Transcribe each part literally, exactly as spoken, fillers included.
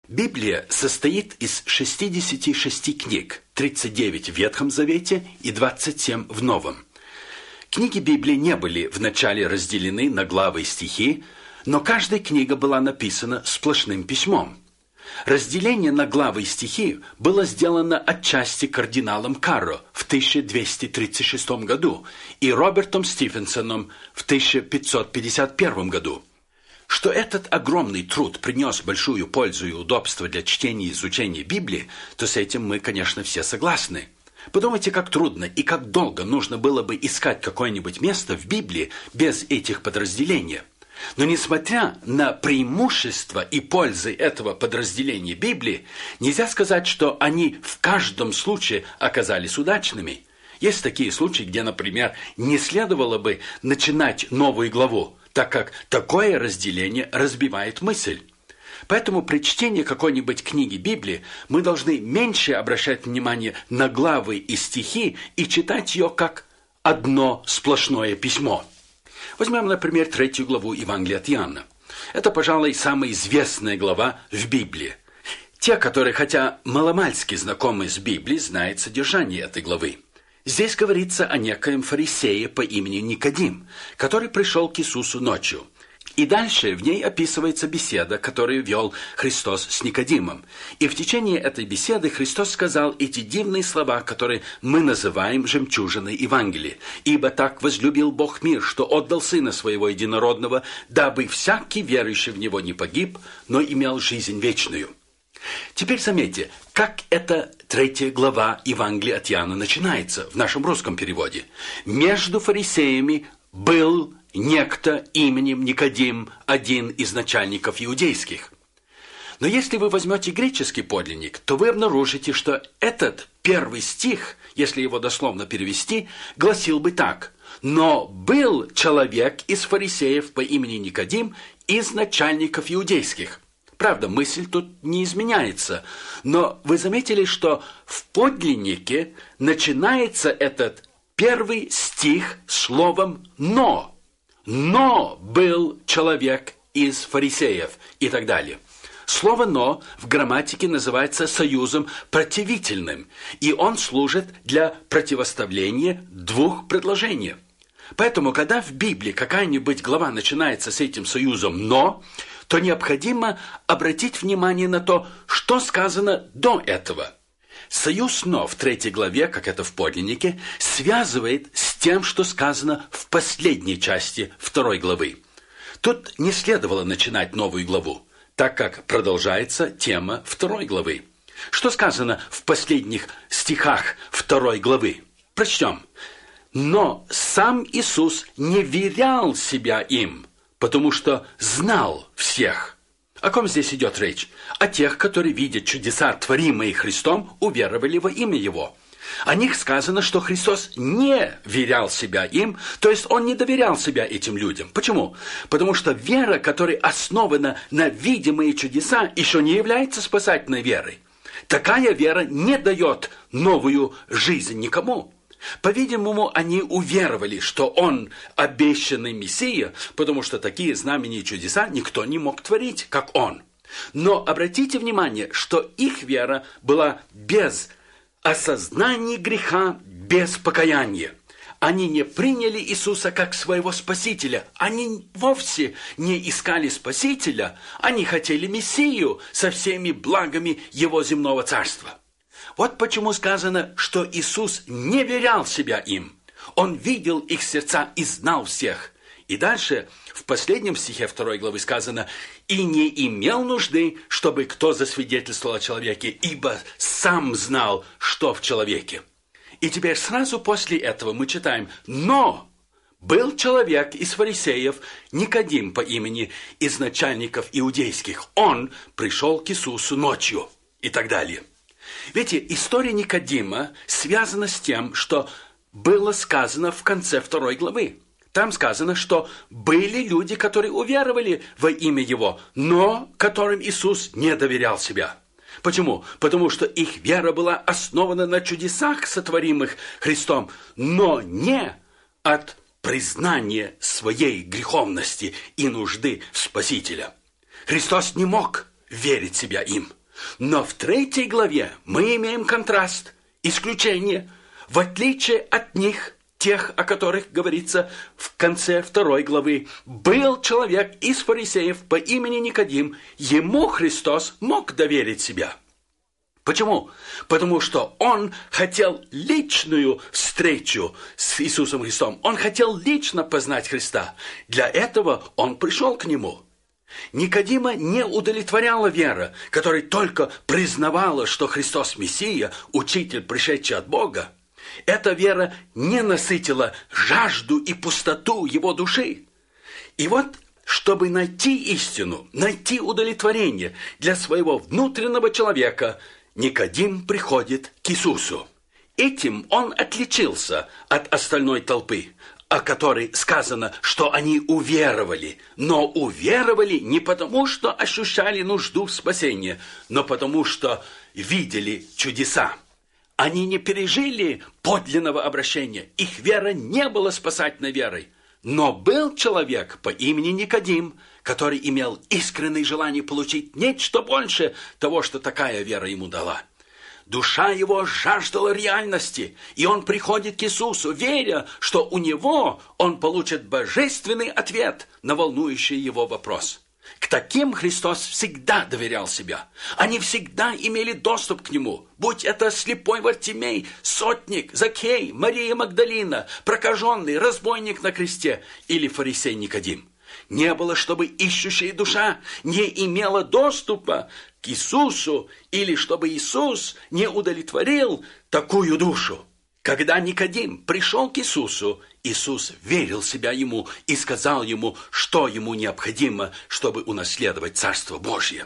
Библия состоит из шестидесяти шести книг, тридцати девяти в Ветхом Завете и двадцати семи в Новом. Книги Библии не были вначале разделены на главы и стихи, но каждая книга была написана сплошным письмом. Разделение на главы и стихи было сделано отчасти кардиналом Карро в тысяча двести тридцать шестом году и Робертом Стивенсоном в тысяча пятьсот пятьдесят первом году. Что этот огромный труд принес большую пользу и удобство для чтения и изучения Библии, то с этим мы, конечно, все согласны. Подумайте, как трудно и как долго нужно было бы искать какое-нибудь место в Библии без этих подразделений. Но несмотря на преимущества и пользы этого подразделения Библии, нельзя сказать, что они в каждом случае оказались удачными. Есть такие случаи, где, например, не следовало бы начинать новую главу, так как такое разделение разбивает мысль. Поэтому при чтении какой-нибудь книги Библии мы должны меньше обращать внимание на главы и стихи и читать ее как одно сплошное письмо. Возьмем, например, третью главу Евангелия от Иоанна. Это, пожалуй, самая известная глава в Библии. Те, которые, хотя маломальски знакомы с Библией, знают содержание этой главы. Здесь говорится о некоем фарисее по имени Никодим, который пришел к Иисусу ночью. И дальше в ней описывается беседа, которую вел Христос с Никодимом. И в течение этой беседы Христос сказал эти дивные слова, которые мы называем жемчужиной Евангелия. «Ибо так возлюбил Бог мир, что отдал Сына Своего Единородного, дабы всякий верующий в Него не погиб, но имел жизнь вечную». Теперь заметьте, как эта третья глава Евангелия от Иоанна начинается в нашем русском переводе. «Между фарисеями был некто именем Никодим, один из начальников иудейских». Но если вы возьмете греческий подлинник, то вы обнаружите, что этот первый стих, если его дословно перевести, гласил бы так: «Но был человек из фарисеев по имени Никодим, из начальников иудейских». Правда, мысль тут не изменяется, но вы заметили, что в подлиннике начинается этот первый стих словом «но». «Но был человек из фарисеев» и так далее. Слово «но» в грамматике называется союзом противительным, и он служит для противоставления двух предложений. Поэтому, когда в Библии какая-нибудь глава начинается с этим союзом «но», то необходимо обратить внимание на то, что сказано до этого. Союз «но» в третьей главе, как это в подлиннике, связывает с тем, что сказано в последней части второй главы. Тут не следовало начинать новую главу, так как продолжается тема второй главы. Что сказано в последних стихах второй главы? Прочтем. «Но сам Иисус не верял себя им, потому что знал всех». О ком здесь идет речь? О тех, которые, видя чудеса, творимые Христом, уверовали во имя Его. О них сказано, что Христос не верял себя им, то есть Он не доверял себя этим людям. Почему? Потому что вера, которая основана на видимые чудеса, еще не является спасательной верой. Такая вера не дает новую жизнь никому. По-видимому, они уверовали, что он обещанный Мессия, потому что такие знамения и чудеса никто не мог творить, как он. Но обратите внимание, что их вера была без осознания греха, без покаяния. Они не приняли Иисуса как своего Спасителя. Они вовсе не искали Спасителя. Они хотели Мессию со всеми благами Его земного царства. Вот почему сказано, что Иисус не верял себя им. Он видел их сердца и знал всех. И дальше, в последнем стихе второй главы сказано: «И не имел нужды, чтобы кто засвидетельствовал о человеке, ибо сам знал, что в человеке». И теперь сразу после этого мы читаем: «Но был человек из фарисеев, Никодим по имени, из начальников иудейских. Он пришел к Иисусу ночью». И так далее. Видите, история Никодима связана с тем, что было сказано в конце второй главы. Там сказано, что были люди, которые уверовали во имя Его, но которым Иисус не доверял себя. Почему? Потому что их вера была основана на чудесах, сотворимых Христом, но не от признания своей греховности и нужды в Спасителя. Христос не мог верить себя им. Но в третьей главе мы имеем контраст, исключение, в отличие от них, тех, о которых говорится в конце второй главы. Был человек из фарисеев по имени Никодим, ему Христос мог доверить себя. Почему? Потому что он хотел личную встречу с Иисусом Христом. Он хотел лично познать Христа. Для этого он пришел к нему. Никодима не удовлетворяла вера, которая только признавала, что Христос Мессия, учитель, пришедший от Бога. Эта вера не насытила жажду и пустоту его души. И вот, чтобы найти истину, найти удовлетворение для своего внутреннего человека, Никодим приходит к Иисусу. Этим он отличился от остальной толпы, о которой сказано, что они уверовали. Но уверовали не потому, что ощущали нужду в спасении, но потому, что видели чудеса. Они не пережили подлинного обращения. Их вера не была спасательной верой. Но был человек по имени Никодим, который имел искреннее желание получить нечто больше того, что такая вера ему дала. Душа его жаждала реальности, и он приходит к Иисусу, веря, что у него он получит божественный ответ на волнующий его вопрос. К таким Христос всегда доверял себя. Они всегда имели доступ к Нему. Будь это слепой Вартимей, сотник, Закхей, Мария Магдалина, прокаженный, разбойник на кресте или фарисей Никодим. Не было, чтобы ищущая душа не имела доступа к Иисусу, или чтобы Иисус не удовлетворил такую душу. Когда Никодим пришел к Иисусу, Иисус верил себя ему и сказал ему, что ему необходимо, чтобы унаследовать Царство Божье.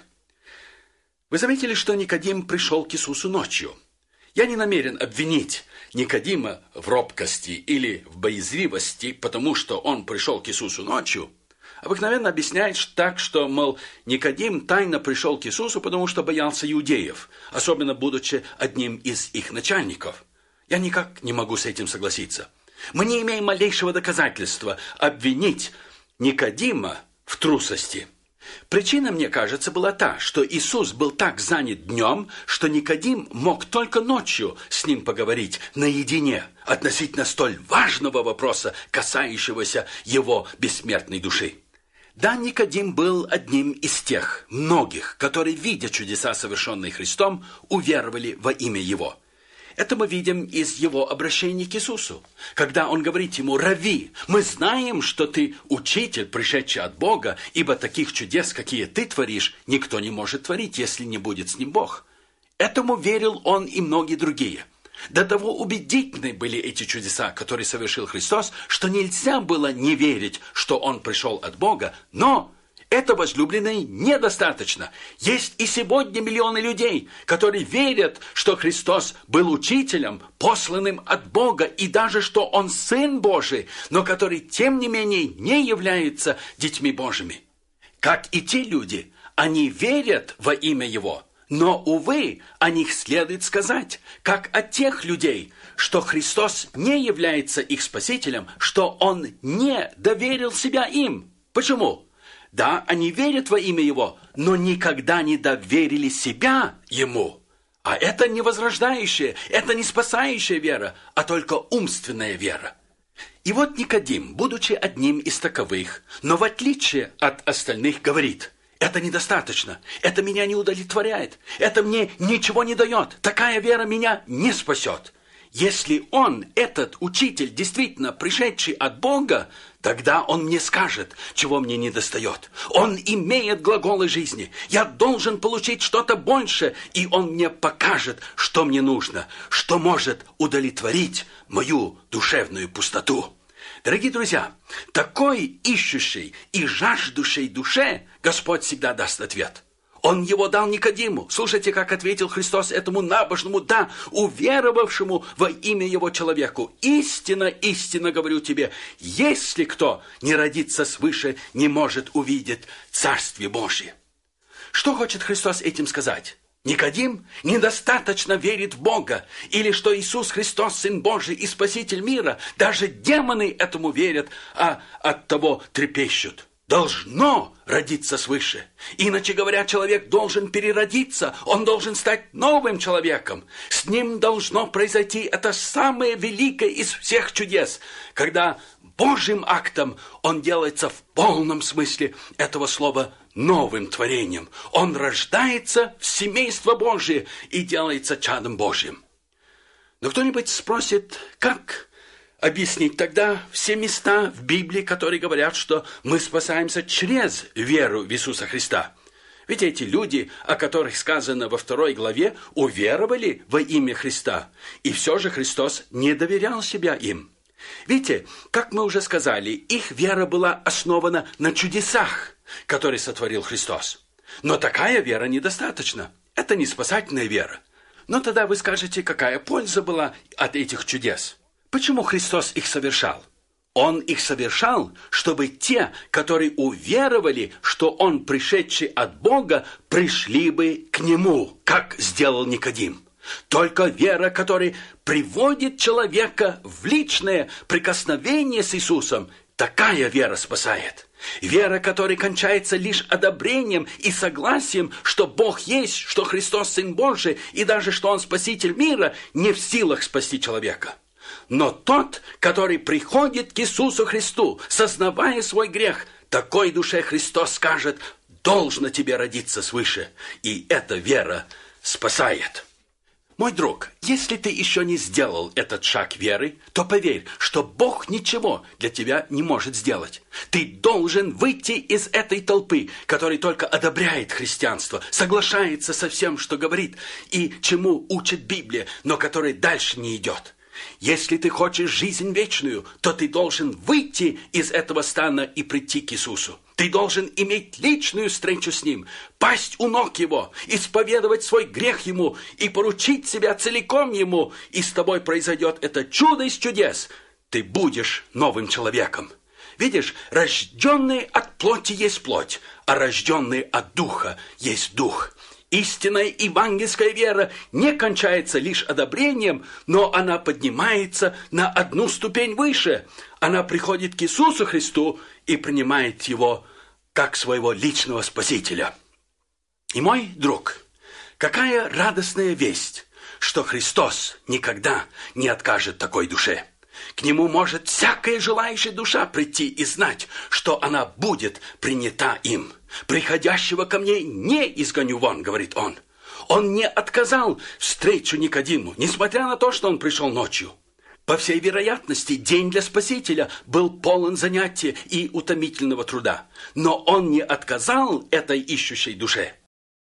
Вы заметили, что Никодим пришел к Иисусу ночью? Я не намерен обвинить Никодима в робкости или в боязливости, потому что он пришел к Иисусу ночью. Обыкновенно объясняет так, что, мол, Никодим тайно пришел к Иисусу, потому что боялся иудеев, особенно будучи одним из их начальников. Я никак не могу с этим согласиться. Мы не имеем малейшего доказательства обвинить Никодима в трусости. Причина, мне кажется, была та, что Иисус был так занят днем, что Никодим мог только ночью с ним поговорить наедине относительно столь важного вопроса, касающегося его бессмертной души. Да, Никодим был одним из тех многих, которые, видя чудеса, совершенные Христом, уверовали во имя Его. Это мы видим из его обращения к Иисусу. Когда он говорит ему: «Рави, мы знаем, что ты учитель, пришедший от Бога, ибо таких чудес, какие ты творишь, никто не может творить, если не будет с ним Бог». Этому верил он и многие другие. До того убедительны были эти чудеса, которые совершил Христос, что нельзя было не верить, что он пришел от Бога, но... Это, возлюбленные, недостаточно. Есть и сегодня миллионы людей, которые верят, что Христос был учителем, посланным от Бога, и даже что Он Сын Божий, но которые, тем не менее, не являются детьми Божьими. Как и те люди, они верят во имя Его, но, увы, о них следует сказать, как о тех людей, что Христос не является их Спасителем, что Он не доверил себя им. Почему? Да, они верят во имя Его, но никогда не доверили себя Ему. А это не возрождающая, это не спасающая вера, а только умственная вера. И вот Никодим, будучи одним из таковых, но в отличие от остальных, говорит: «Это недостаточно, это меня не удовлетворяет, это мне ничего не дает, такая вера меня не спасет». Если он, этот учитель, действительно пришедший от Бога, тогда он мне скажет, чего мне недостает. Он имеет глаголы жизни. Я должен получить что-то больше, и он мне покажет, что мне нужно, что может удовлетворить мою душевную пустоту. Дорогие друзья, такой ищущей и жаждущей душе Господь всегда даст ответ. Он его дал Никодиму. Слушайте, как ответил Христос этому набожному, да, уверовавшему во имя Его человеку. «Истинно, истинно говорю тебе, если кто не родится свыше, не может увидеть Царствие Божье». Что хочет Христос этим сказать? Никодим недостаточно верит в Бога, или что Иисус Христос, Сын Божий и Спаситель мира. Даже демоны этому верят, а от того трепещут. должно родиться свыше. Иначе говоря, человек должен переродиться, он должен стать новым человеком. С ним должно произойти это самое великое из всех чудес, когда Божьим актом он делается в полном смысле этого слова новым творением. Он рождается в семейство Божие и делается чадом Божьим. Но кто-нибудь спросит, как объяснить тогда все места в Библии, которые говорят, что мы спасаемся через веру в Иисуса Христа? Ведь эти люди, о которых сказано во второй главе, уверовали во имя Христа, и все же Христос не доверял себя им. Видите, как мы уже сказали, их вера была основана на чудесах, которые сотворил Христос. Но такая вера недостаточна. Это не спасательная вера. Но тогда вы скажете, какая польза была от этих чудес? Почему Христос их совершал? Он их совершал, чтобы те, которые уверовали, что Он, пришедший от Бога, пришли бы к Нему, как сделал Никодим. Только вера, которая приводит человека в личное прикосновение с Иисусом, такая вера спасает. Вера, которая кончается лишь одобрением и согласием, что Бог есть, что Христос Сын Божий, и даже что Он Спаситель мира, не в силах спасти человека. Но тот, который приходит к Иисусу Христу, сознавая свой грех, такой душе Христос скажет: «Должно тебе родиться свыше», и эта вера спасает. Мой друг, если ты еще не сделал этот шаг веры, то поверь, что Бог ничего для тебя не может сделать. Ты должен выйти из этой толпы, которая только одобряет христианство, соглашается со всем, что говорит и чему учит Библия, но которая дальше не идет. Если ты хочешь жизнь вечную, то ты должен выйти из этого стана и прийти к Иисусу. Ты должен иметь личную встречу с Ним, пасть у ног Его, исповедовать свой грех Ему и поручить себя целиком Ему, и с тобой произойдет это чудо из чудес. Ты будешь новым человеком. Видишь, рожденный от плоти есть плоть, а рожденный от духа есть дух. Истинная евангельская вера не кончается лишь одобрением, но она поднимается на одну ступень выше. Она приходит к Иисусу Христу и принимает Его как своего личного Спасителя. И, мой друг, какая радостная весть, что Христос никогда не откажет такой душе. К Нему может всякая желающая душа прийти и знать, что она будет принята им. «Приходящего ко мне не изгоню вон», — говорит Он. Он не отказал встречу Никодиму, несмотря на то, что он пришел ночью. По всей вероятности, день для Спасителя был полон занятия и утомительного труда. Но Он не отказал этой ищущей душе.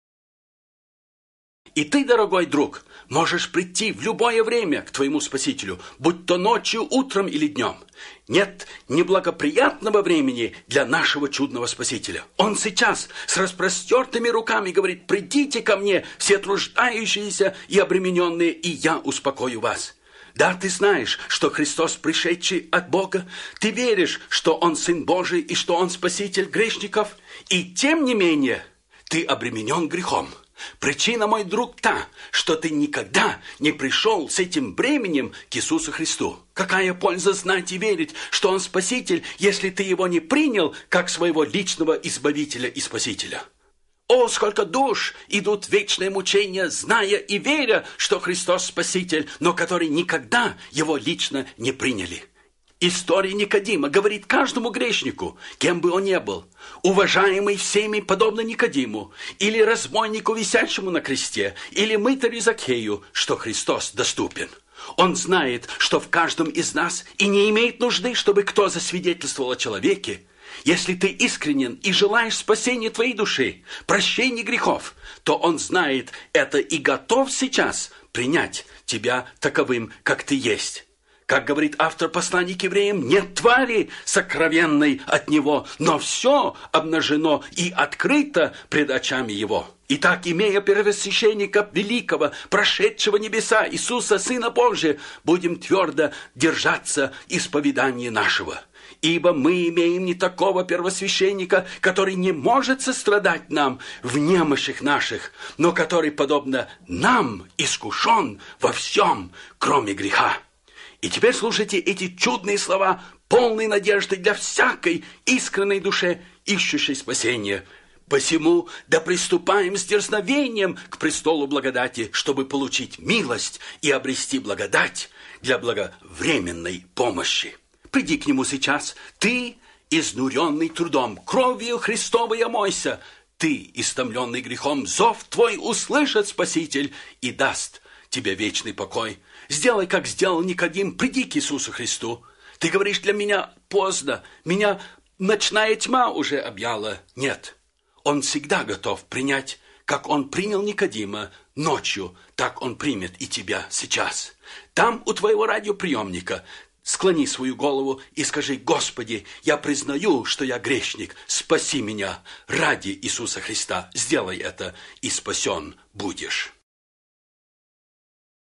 И ты, дорогой друг, можешь прийти в любое время к твоему Спасителю, будь то ночью, утром или днем. Нет неблагоприятного времени для нашего чудного Спасителя. Он сейчас с распростертыми руками говорит: «Придите ко мне, все труждающиеся и обремененные, и я успокою вас». Да, ты знаешь, что Христос, пришедший от Бога, ты веришь, что Он Сын Божий и что Он Спаситель грешников, и тем не менее ты обременен грехом. Причина, мой друг, та, что ты никогда не пришел с этим бременем к Иисусу Христу. Какая польза знать и верить, что Он Спаситель, если ты Его не принял как своего личного Избавителя и Спасителя? О, сколько душ идут в вечное мучение, зная и веря, что Христос Спаситель, но которые никогда Его лично не приняли. История Никодима говорит каждому грешнику, кем бы он ни был, уважаемый всеми, подобно Никодиму, или разбойнику, висящему на кресте, или мытарю Закхею, что Христос доступен. Он знает, что в каждом из нас и не имеет нужды, чтобы кто засвидетельствовал о человеке. Если ты искренен и желаешь спасения твоей души, прощения грехов, то Он знает это и готов сейчас принять тебя таковым, как ты есть. Как говорит автор послания к евреям, нет твари сокровенной от Него, но все обнажено и открыто пред очами Его. Итак, имея первосвященника великого, прошедшего небеса, Иисуса, Сына Божия, будем твердо держаться исповедания нашего. Ибо мы имеем не такого первосвященника, который не может сострадать нам в немощах наших, но который, подобно нам, искушен во всем, кроме греха. И теперь слушайте эти чудные слова, полные надежды для всякой искренней душе ищущей спасения. Посему да приступаем с дерзновением к престолу благодати, чтобы получить милость и обрести благодать для благовременной помощи. Приди к нему сейчас, ты, изнуренный трудом, кровью Христовой омойся, ты, истомленный грехом, зов твой услышит Спаситель и даст тебе вечный покой. Сделай, как сделал Никодим, приди к Иисусу Христу. Ты говоришь, для меня поздно, меня ночная тьма уже объяла. Нет, Он всегда готов принять, как Он принял Никодима ночью, так Он примет и тебя сейчас. Там у твоего радиоприемника склони свою голову и скажи: Господи, я признаю, что я грешник, спаси меня ради Иисуса Христа. Сделай это, и спасен будешь.